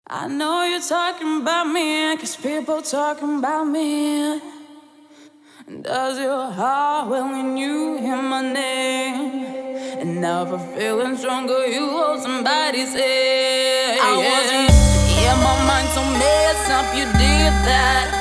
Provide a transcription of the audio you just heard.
I know you're talking about me, 'cause people talking about me. Does your heart well when you hear my name? And never feeling stronger, you hold somebody's head. I wasn't, yeah, my mind so messed up, you did that.